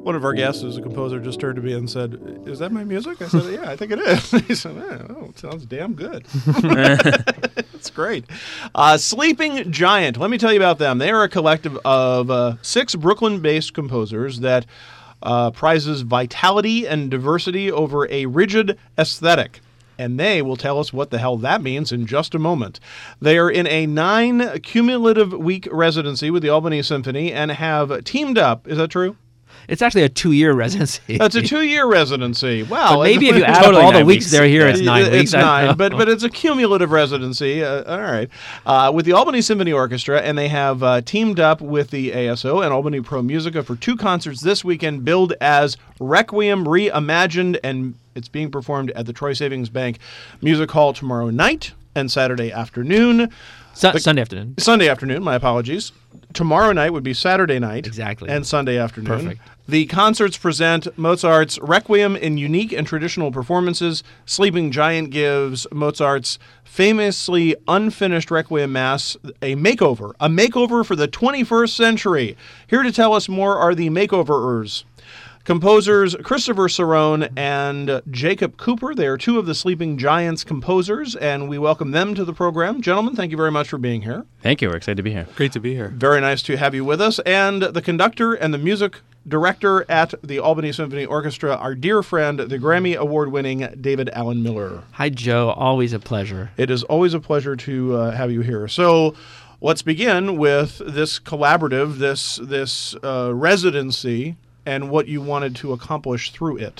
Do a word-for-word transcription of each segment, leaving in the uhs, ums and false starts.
One of our guests, who's a composer, just turned to me and said, "Is that my music?" I said, "Yeah, I think it is." He said, "Oh, it sounds damn good." It's great. Uh, Sleeping Giant. Let me tell you about them. They are a collective of uh, six Brooklyn-based composers that uh, prizes vitality and diversity over a rigid aesthetic. And they will tell us what the hell that means in just a moment. They are in a nine cumulative week residency with the Albany Symphony and have teamed up. Is that true? It's actually a two-year residency. That's a two-year residency. Wow. But maybe if you add totally up all the weeks. weeks they're here, it's nine it's weeks. It's nine, but but it's a cumulative residency. Uh, all right. Uh, with the Albany Symphony Orchestra, and they have uh, teamed up with the A S O and Albany Pro Musica for two concerts this weekend, billed as Requiem Reimagined, and it's being performed at the Troy Savings Bank Music Hall tomorrow night and Saturday afternoon. Su- The- Sunday afternoon. Sunday afternoon, my apologies. Tomorrow night would be Saturday night. Exactly. And Sunday afternoon. Perfect. The concerts present Mozart's Requiem in unique and traditional performances. Sleeping Giant gives Mozart's famously unfinished Requiem Mass a makeover. A makeover for the twenty-first century. Here to tell us more are the makeoverers. Composers Christopher Cerrone and Jacob Cooper. They are two of the Sleeping Giants composers, and we welcome them to the program. Gentlemen, thank you very much for being here. Thank you. We're excited to be here. Great to be here. Very nice to have you with us. And the conductor and the music director at the Albany Symphony Orchestra, our dear friend, the Grammy Award-winning David Allen Miller. Hi, Joe. Always a pleasure. It is always a pleasure to uh, have you here. So let's begin with this collaborative, this, this uh, residency, and what you wanted to accomplish through it.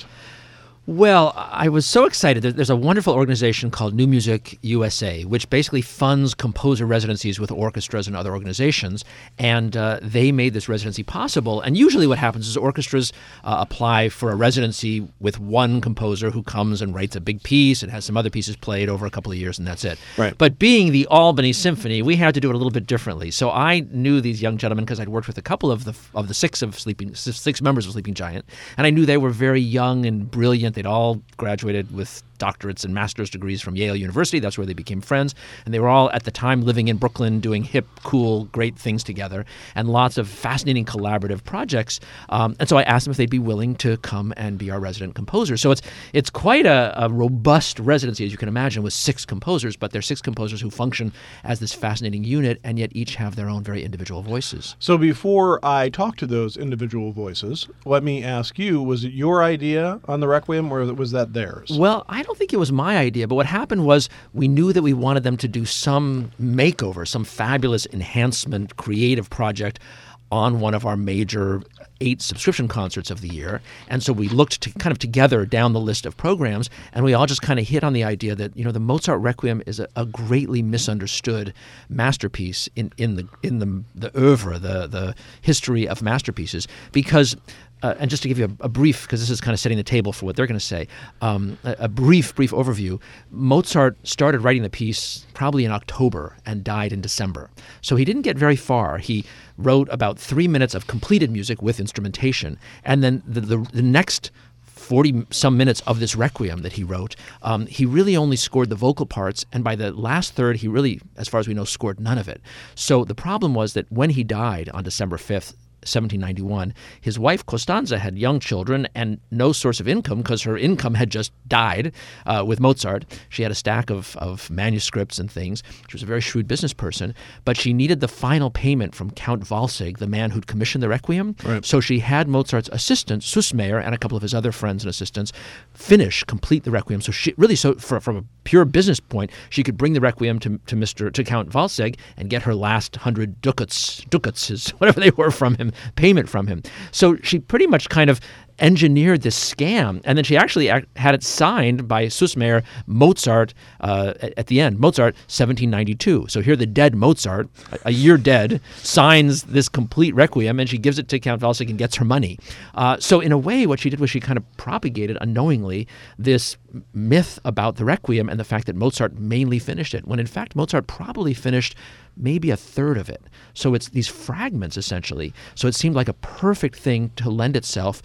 Well, I was so excited. There- There's a wonderful organization called New Music U S A, which basically funds composer residencies with orchestras and other organizations, and uh, they made this residency possible. And usually what happens is orchestras uh, apply for a residency with one composer who comes and writes a big piece and has some other pieces played over a couple of years, and that's it. Right. But being the Albany Symphony, we had to do it a little bit differently. So I knew these young gentlemen because I'd worked with a couple of the of the six of Sleeping six members of Sleeping Giant, and I knew they were very young and brilliant. They'd all graduated with doctorates and master's degrees from Yale University. That's where they became friends. And they were all, at the time, living in Brooklyn, doing hip, cool, great things together, and lots of fascinating collaborative projects. Um, and so I asked them if they'd be willing to come and be our resident composer. So it's it's quite a, a robust residency, as you can imagine, with six composers, but they're six composers who function as this fascinating unit and yet each have their own very individual voices. So before I talk to those individual voices, let me ask you, was it your idea on the Requiem, or was that theirs? Well, I don't think it was my idea, but what happened was we knew that we wanted them to do some makeover, some fabulous enhancement, creative project on one of our major eight subscription concerts of the year. And so we looked to kind of together down the list of programs, and we all just kind of hit on the idea that, you know, the Mozart Requiem is a, a greatly misunderstood masterpiece in, in the in the the oeuvre, the the history of masterpieces, because Uh, and just to give you a, a brief, because this is kind of setting the table for what they're going to say, um, a, a brief, brief overview. Mozart started writing the piece probably in October and died in December. So he didn't get very far. He wrote about three minutes of completed music with instrumentation, and then the, the, the next forty-some minutes of this Requiem that he wrote, um, he really only scored the vocal parts, and by the last third, he really, as far as we know, scored none of it. So the problem was that when he died on December fifth, seventeen ninety-one, his wife Costanza had young children and no source of income because her income had just died uh, with Mozart. She had a stack of, of manuscripts and things. She was a very shrewd business person, but she needed the final payment from Count Walsegg, the man who'd commissioned the Requiem. Right. So she had Mozart's assistant, Sussmayer, and a couple of his other friends and assistants finish, complete the Requiem. So she really, so for, from a pure business point, she could bring the Requiem to, to Mister to Count Walsegg and get her last hundred ducats, ducats, is whatever they were from him, payment from him. So she pretty much kind of engineered this scam, and then she actually ac- had it signed by Sussmayer, Mozart, uh, at, at the end, Mozart, seventeen ninety-two. So here the dead Mozart, a, a year dead, signs this complete Requiem, and she gives it to Count Walsegg and gets her money. Uh, so in a way, what she did was she kind of propagated unknowingly this myth about the Requiem and the fact that Mozart mainly finished it, when in fact Mozart probably finished maybe a third of it. So it's these fragments, essentially. So it seemed like a perfect thing to lend itself to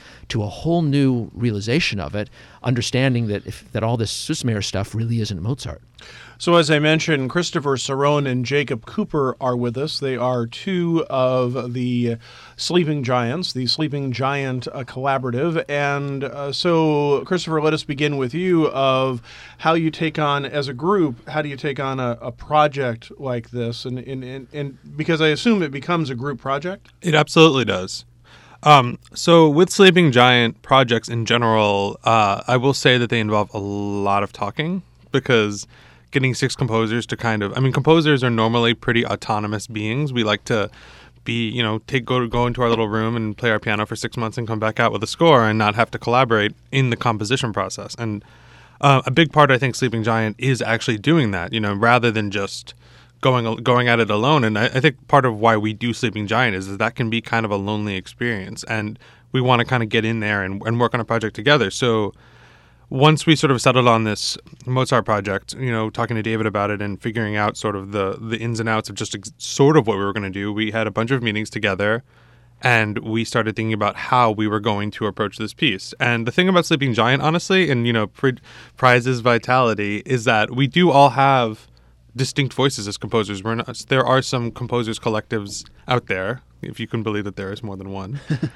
to a whole new realization of it, understanding that if, that all this Süssmayr stuff really isn't Mozart. So as I mentioned, Christopher Cerrone and Jacob Cooper are with us. They are two of the Sleeping Giants, the Sleeping Giant uh, Collaborative. And uh, so, Christopher, let us begin with you of how you take on, as a group, how do you take on a, a project like this? And, and, and, and because I assume it becomes a group project? It absolutely does. Um, so with Sleeping Giant projects in general, uh, I will say that they involve a lot of talking, because getting six composers to kind of, I mean, composers are normally pretty autonomous beings. We like to be, you know, take go go into our little room and play our piano for six months and come back out with a score and not have to collaborate in the composition process. And uh, a big part, I think, Sleeping Giant is actually doing that, you know, rather than just going going at it alone. And I, I think part of why we do Sleeping Giant is that that can be kind of a lonely experience, and we want to kind of get in there and, and work on a project together. So once we sort of settled on this Mozart project, you know, talking to David about it and figuring out sort of the, the ins and outs of just ex- sort of what we were going to do, we had a bunch of meetings together, and we started thinking about how we were going to approach this piece. And the thing about Sleeping Giant, honestly, and, you know, pri- prizes vitality, is that we do all have distinct voices as composers. We're not, there are some composers collectives out there, if you can believe that there is more than one,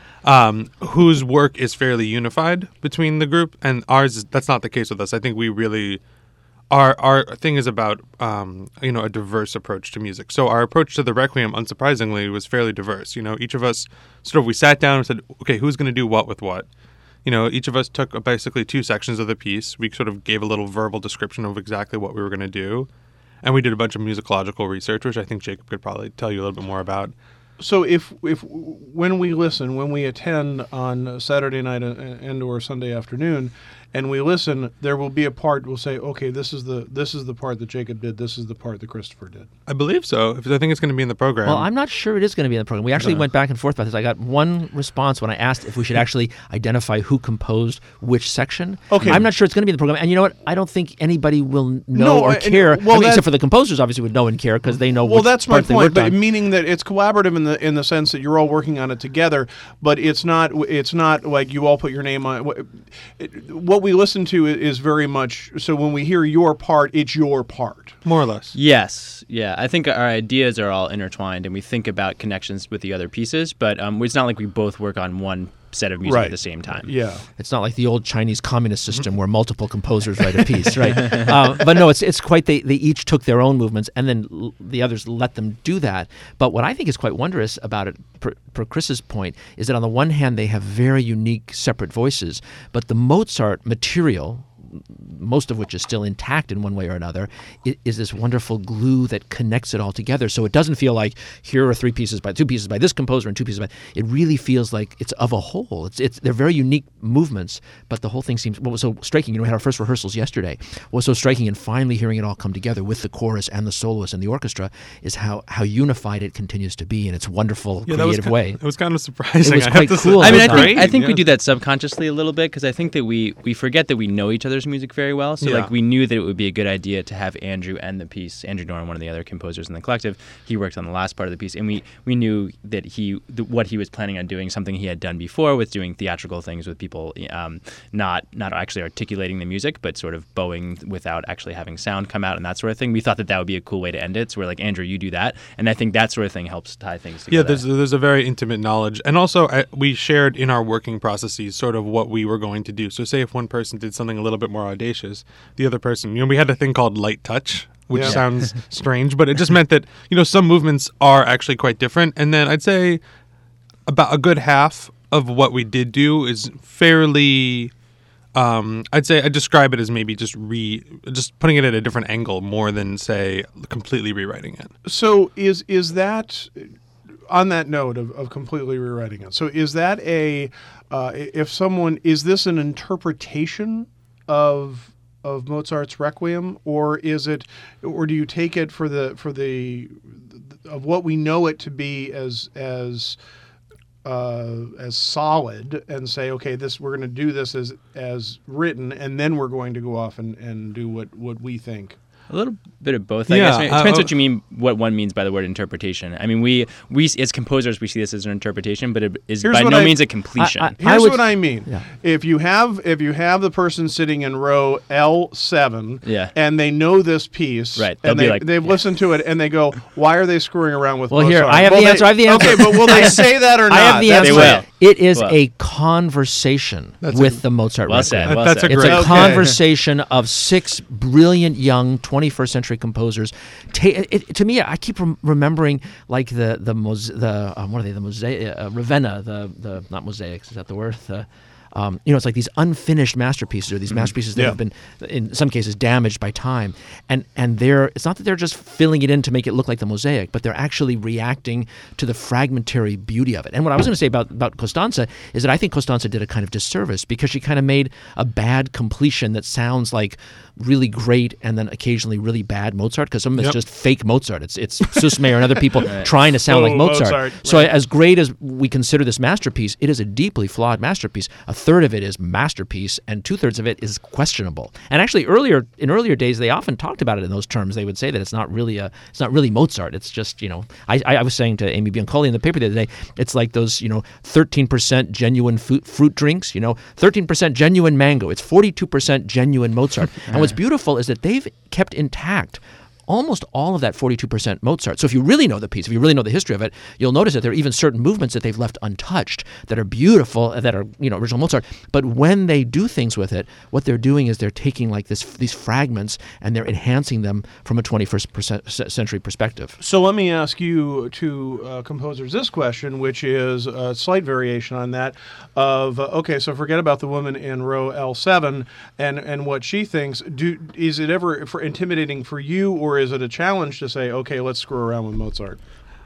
um, whose work is fairly unified between the group, and ours is, that's not the case with us. I think we really, our our thing is about um, you know, a diverse approach to music. So our approach to the Requiem, unsurprisingly, was fairly diverse. You know, each of us sort of, we sat down and said, okay, who's going to do what with what? You know, each of us took basically two sections of the piece. We sort of gave a little verbal description of exactly what we were going to do, and we did a bunch of musicological research, which I think Jacob could probably tell you a little bit more about. So if if when we listen, when we attend on Saturday night and or Sunday afternoon, and we listen, there will be a part we'll say, okay, this is the this is the part that Jacob did, this is the part that Christopher did. I believe so. I think it's going to be in the program. Well, I'm not sure it is going to be in the program. We actually Uh. went back and forth about this. I got one response when I asked if we should actually identify who composed which section. Okay. I'm not sure it's going to be in the program. And you know what? I don't think anybody will know No, or and- care. well, I mean, that- except for the composers, obviously, would know and care because they know Well, which that's my parts they point, worked but on. meaning that it's collaborative in the in the sense that you're all working on it together, but it's not it's not like you all put your name on it. It- What we listen to is very much so. When we hear your part, it's your part. More or less. Yes, yeah. I think our ideas are all intertwined, and we think about connections with the other pieces, but um, it's not like we both work on one set of music Right. at the same time. Yeah. It's not like the old Chinese communist system where multiple composers write a piece, right? uh, but no, it's it's quite they they each took their own movements and then l- the others let them do that. But what I think is quite wondrous about it, per, per Chris's point, is that on the one hand they have very unique separate voices, but the Mozart material, most of which is still intact in one way or another, i- is this wonderful glue that connects it all together. So it doesn't feel like here are three pieces by two pieces by this composer and two pieces by. It really feels like it's of a whole. It's it's they're very unique movements, but the whole thing seems what was so striking. You know, we had our first rehearsals yesterday. What was so striking, and finally hearing it all come together with the chorus and the soloist and the orchestra, is how how unified it continues to be in its wonderful Yeah, that was creative ki- way. It was kind of surprising. It was I quite have to cool. Say. I mean, I That's think great. I think we yeah. do that subconsciously a little bit because I think that we we forget that we know each other's music very well. So Yeah. like we knew that it would be a good idea to have Andrew and the piece. Andrew Dorn, one of the other composers in the collective, he worked on the last part of the piece, and we we knew that he th- what he was planning on doing, something he had done before, with doing theatrical things with people, um, not not actually articulating the music, but sort of bowing without actually having sound come out and that sort of thing. We thought that that would be a cool way to end it. So we're like, Andrew, you do that, and I think that sort of thing helps tie things together. Yeah, there's there's a very intimate knowledge, and also I, we shared in our working processes sort of what we were going to do. So, say if one person did something a little bit more audacious, the other person, you know, we had a thing called light touch, which Yeah. sounds strange, but it just meant that, you know, some movements are actually quite different, and then I'd say about a good half of what we did do is fairly. Um, I'd say I describe it as maybe just re, just putting it at a different angle more than say completely rewriting it. So is is that on that note of, of completely rewriting it? So is that a uh, if someone is this an interpretation of of Mozart's Requiem, or is it, or do you take it for the for the of what we know it to be as as uh, as solid and say, okay, this we're going to do this as as written, and then we're going to go off and, and do what, what we think? A little bit of both. I Yeah, guess. It uh, depends uh, what you mean. What one means by the word interpretation. I mean, we we as composers we see this as an interpretation, but it is Here's by what no I- means a completion. I- I- Here's would- what I mean. Yeah. If you have if you have the person sitting in row L seven, Yeah. and they know this piece, Right, they'll and be they, like- they've yeah. listened to it, and they go, "Why are they screwing around with?" Well, here, Mozart?" I have Will the they- answer, I have the answer. Okay, but will they say that or not? I have the That's answer. They will. It is Well. a conversation That's with a- the Mozart Well Requiem. said. Well That's said. a It's great- a Okay. conversation of six brilliant young twenty-first century composers. Ta- it, it- to me, I keep rem- remembering like the the mose- the um, what are they? The mosaic, uh, Ravenna, the the not mosaics. Is that the word? The, um, you know, it's like these unfinished masterpieces, or these masterpieces that Yeah. have been, in some cases, damaged by time. And and they're it's not that they're just filling it in to make it look like the mosaic, but they're actually reacting to the fragmentary beauty of it. And what I was going to say about about Costanza is that I think Costanza did a kind of disservice because she kind of made a bad completion that sounds like really great and then occasionally really bad Mozart, because some of it's Yep. just fake Mozart. It's it's Susmayer and other people trying to sound Oh, like Mozart. Mozart, So right. as great as we consider this masterpiece, it is a deeply flawed masterpiece. A third of it is masterpiece, and two thirds of it is questionable. And actually, earlier in earlier days, they often talked about it in those terms. They would say that it's not really a it's not really Mozart. It's just you know I I I was saying to Amy Biancoli in the paper the other day, it's like those you know thirteen percent genuine fruit, fruit drinks. You know, thirteen percent genuine mango. It's forty-two percent genuine Mozart. And what's beautiful is that they've kept intact almost all of that forty-two percent Mozart. So if you really know the piece, if you really know the history of it, you'll notice that there are even certain movements that they've left untouched that are beautiful, that are you know original Mozart. But when they do things with it, what they're doing is they're taking like this these fragments and they're enhancing them from a twenty-first percent century perspective. So let me ask you two uh, composers this question, which is a slight variation on that. Of uh, okay, so forget about the woman in row L seven and and what she thinks. Do is it ever for intimidating for you, or is it a challenge to say, okay, let's screw around with Mozart?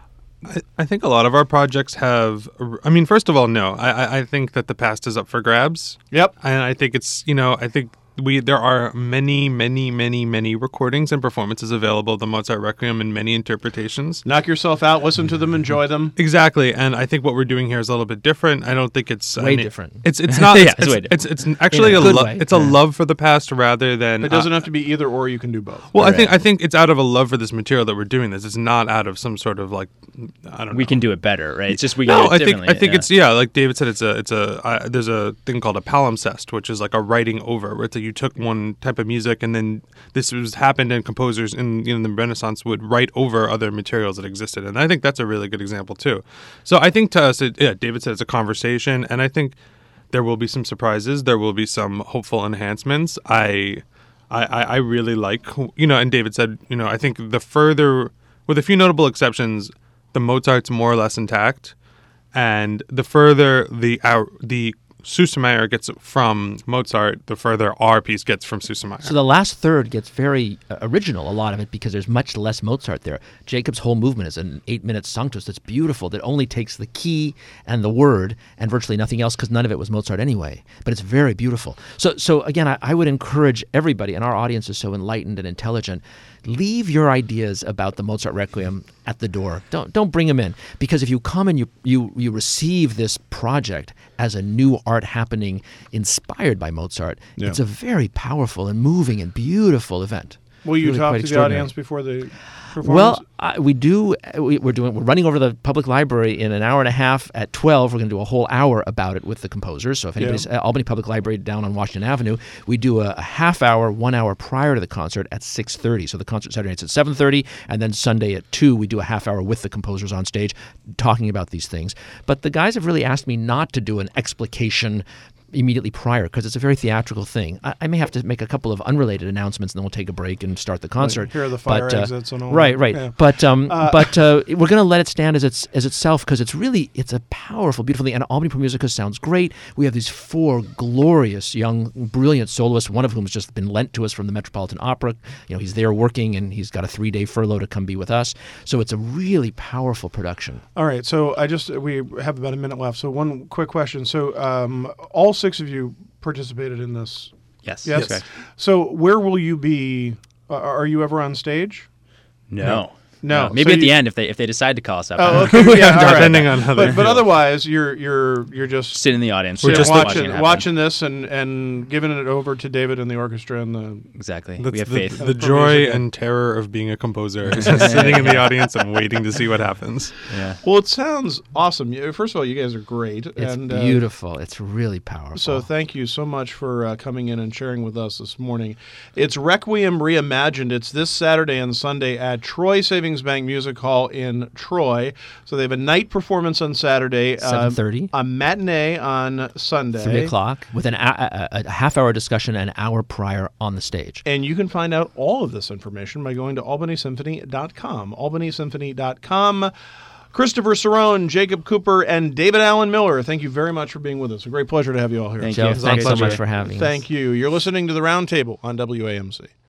I, I think a lot of our projects have. I mean, first of all, no. I, I- I think that the past is up for grabs. Yep. And I think it's, you know, I think we there are many, many, many, many recordings and performances available of the Mozart Requiem in many interpretations. Knock yourself out, listen to them, enjoy them. Exactly, and I think what we're doing here is a little bit different. I don't think it's Way I mean, different. It's it's not. Yeah, it's, it's way it's, it's it's actually In a a good lo- way. it's a love for the past rather than. It doesn't uh, have to be either or. You can do both. well, I think Right. I think it's out of a love for this material that we're doing this. It's not out of some sort of like I don't know. we can do it better, right? It's just we can No, do it I think differently. I think yeah. it's yeah, like David said, it's a it's a uh, there's a thing called a palimpsest, which is like a writing over, where it's like you took one type of music and then this was happened, and composers in you know the Renaissance would write over other materials that existed, and I think that's a really good example too. So I think to us, it, yeah, David said it's a conversation, and I think there will be some surprises, there will be some hopeful enhancements. I I I I really like you know, and David said you know I think the further, with a few notable exceptions, the Mozart's more or less intact, and the further the our, the Susmayer gets from Mozart, the further our piece gets from Susmayer. So the last third gets very uh, original, a lot of it, because there's much less Mozart there. Jacob's whole movement is an eight-minute Sanctus that's beautiful, that only takes the key and the word and virtually nothing else, because none of it was Mozart anyway. But it's very beautiful. So, so again, I, I would encourage everybody, and our audience is so enlightened and intelligent, leave your ideas about the Mozart Requiem at the door. Don't don't bring them in, because if you come and you you you receive this project as a new art happening inspired by Mozart, Yeah. it's a very powerful and moving and beautiful event. Will you Really talk quite to the extraordinary. audience before the performance? Well, I, we do. We, we're doing. We're running over to the public library in an hour and a half at twelve. We're going to do a whole hour about it with the composers. So if anybody's uh, Albany Public Library down on Washington Avenue, we do a, a half hour, one hour prior to the concert at six thirty. So the concert Saturday night's at seven thirty, and then Sunday at two, we do a half hour with the composers on stage, talking about these things. But the guys have really asked me not to do an explication immediately prior, because it's a very theatrical thing. I, I may have to make a couple of unrelated announcements, and then we'll take a break and start the concert. here are the fire But, uh, exits and all Right, that. right. Yeah. But um, Uh, but uh, we're going to let it stand as its as itself, because it's really it's a powerful, beautiful thing. And Albany Pro Musica sounds great. We have these four glorious, young, brilliant soloists, one of whom has just been lent to us from the Metropolitan Opera. You know, he's there working, and he's got a three day furlough to come be with us. So it's a really powerful production. All right, so I just we have about a minute left. So one quick question. So um, all six of you participated in this. Yes. Yes. Okay. So where will you be? Uh, are you ever on stage? No. No. Uh, maybe So at the you- end if they if they decide to call us up. Oh, okay. Yeah, all right. Depending on how But, they but feel. otherwise, you're you're you're just Sit in the audience. We're sit just watching it happen. watching this and, and giving it over to David and the orchestra and the. Exactly. That's we have the, faith. the For joy music. and terror of being a composer is just sitting in the audience and waiting to see what happens. yeah. Well, it sounds awesome. You- First of all, you guys are great. It's and, uh, beautiful. It's really powerful. So thank you so much for uh, coming in and sharing with us this morning. It's Requiem Reimagined. It's this Saturday and Sunday at Troy Savings Bank Music Hall in Troy. So they have a night performance on Saturday, seven thirty. a matinee on Sunday, Three o'clock with an a, a, a half hour discussion an hour prior on the stage. And you can find out all of this information by going to albany symphony dot com. albany symphony dot com. Christopher Cerrone, Jacob Cooper, and David Allen Miller, thank you very much for being with us. A great pleasure to have you all here. Thank Joe, you. thanks so Pleasure. much for having us. Thank you. You're listening to The Roundtable on W A M C.